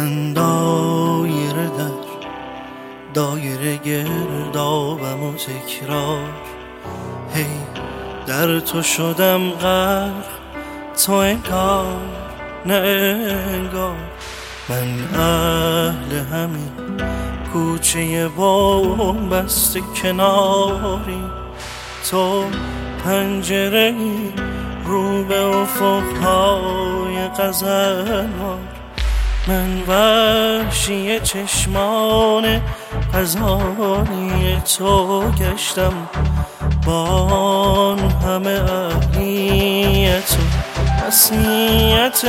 من دایره در دایره گردابم و تکرار، هی در تو شدم غرق، تو انگار نه انگار. من اهل همین کوچه بنبست کناری، تو پنجره‌ای رو به افق‌های غزلوار. من وحشی چشمان غزالی تو گشتم، با آن همه اهلیت و رسمیت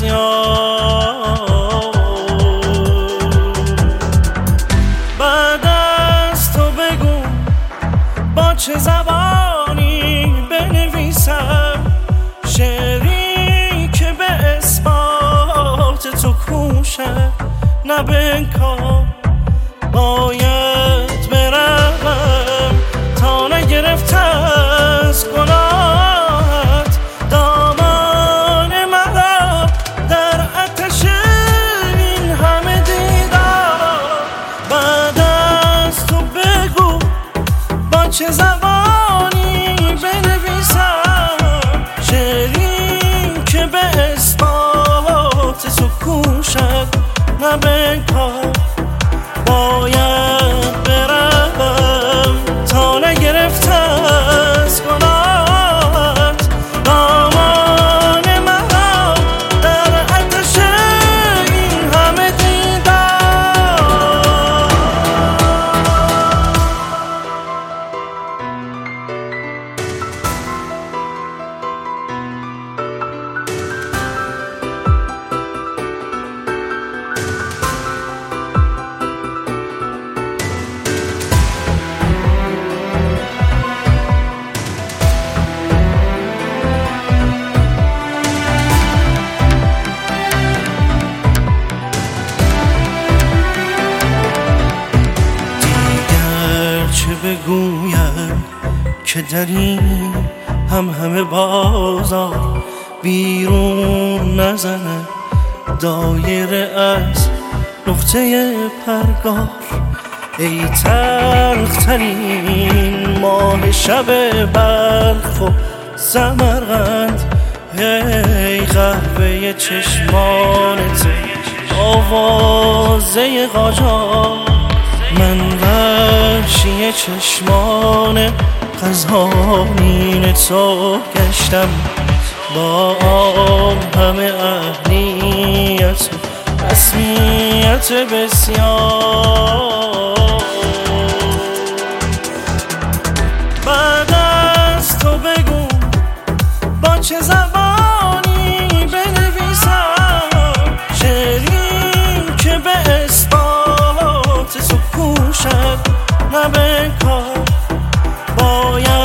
بسیار. بعد از تو بگو با چه زبانی بنویسم شعری که به اثبات تو کوشد نه به انکار. باید بروم تا نگرفته از گناهت دامان مرا در آتش این همه دیدار. بعد از تو بگو با چه زبانی بنویسم شعری که به اثبات تو کوشد نه به انکار. باید بروم تا نگرفته از گناهت دامان مرا در آتش این همه دیدار. بگویم که در این همه بازار بیرون نزنه دایره از نقطه پرگار. ای تلخترین ماه شب بلخ و سمرقند، ای قهوه چشمانت آوازه قاجار. من وحشی چشمان غزالین تو گشتم، با آن همه اهلیت و رسمیت بسیار. بعد از تو بگو با چه زبانی بنویسم شعری که به اثبات تو کوشد نه به انکار. باید